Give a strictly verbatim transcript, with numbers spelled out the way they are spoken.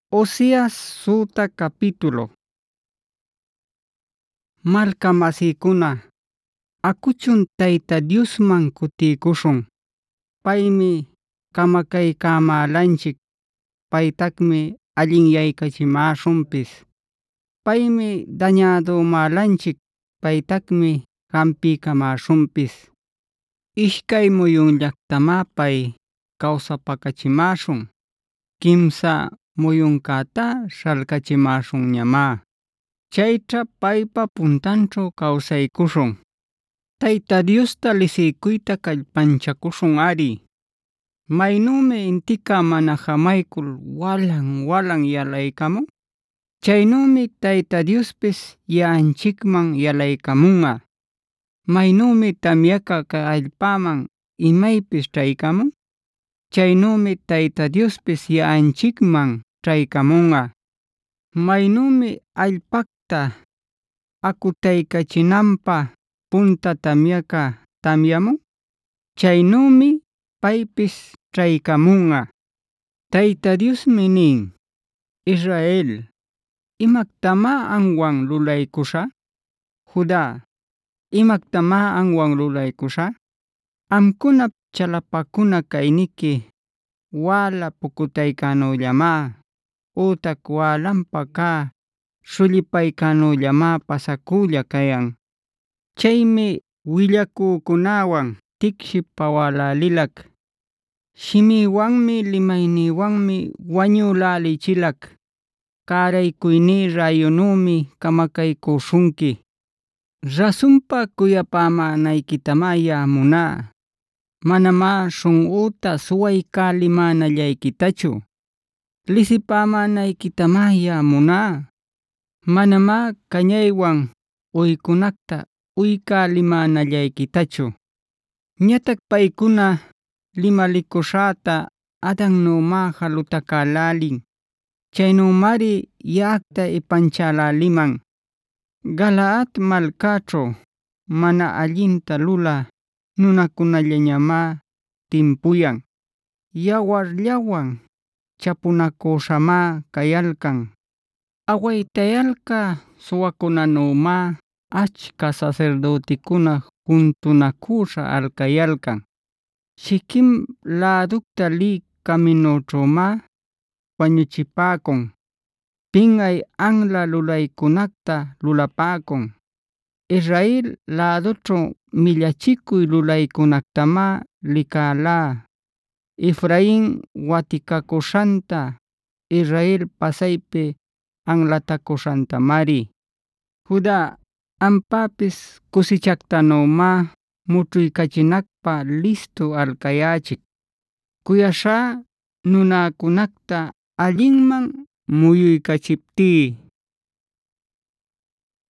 Oseas suta capítulo. Malka masiykuna, akuchun Tayta Diosman kutikushun. Paymi kamakaykamälanchik, paytaqmi allinyaykachimäshunpis. Paymi dañadumälanchik, paytaqmi hampiykamäshunpis. Ishkay muyunllaqtamá pay kawsapakachimäshun, kimsa muyunkäta śhalkachimäshunñamá. Chayćha paypa puntanćhu kawsaykushun. Tayta Diosta lisiycuyta kallpanchakushun-ari. Maynümi intica mana jamaykul walan walan yalaykamun, chaynümi Tayta Diospis ya'anchikman yalaykamunꞌa. Maynümi tamyaqa kay allpaman imaypis ćhaykamun, chaynümi Tayta Diospis ya'anchikman ćhaykamunꞌa. Maynümi allpakta akutaykachinanpaq punta tamyaqa tamyamun, chaynümi paypis ćhaykamunꞌa. Tayta Diosmi nin: “Israel, ¿imactamá amwan lulaykuśhä? Juda, ¿imactamá amwan lulaykuśhä? Amcunap chalapakuna kayniqui wäla pukutaykanüllamá, ütac wälanpa cä shullipaykanüllamá pasaculla cayan. Chaymi willacücunawan ticsipawälälilac, shimïwanmi limaynïwanmi wañülälichilac. Cäraycuynï rayunümi camakaycüśhunqui. Rasunpa cuyapämänayquitamá yaꞌa munä, manamá śhunꞌüta suwaycälimänallayquitachu. Lisipämänayquitamá yaꞌa munä, manamá cañaywan uycunacta uykälimänallayquitachu. Ñatac paykuna limalikuśhäta Adannümá jalutacälälin, chaynümari yaꞌacta ipanchäläliman. Galaad malkaćhu mana allinta lulä nunakunallañamá timpuyan. Yawarllawan chapunacüśhamá kayalkan. Awaytayalka suwakunanümá achka sasirdüticuna juntunacüśha alcayalkan. Shiquem läducta lï caminućhümá wañuchipäcun. Pinꞌay anla lulaycunacta lulapäcun. Israel lädućhu millachicuy lulaycunactamá licälä. Efrain watikakuśhanta, Israel pasaypi anlatakuśhantamari. Juda, ampäpis kusichaktanümá mućhuykachinakpaq listu alcayächik. Kuyaśhá nunäkunacta allinman muyuykachiptí.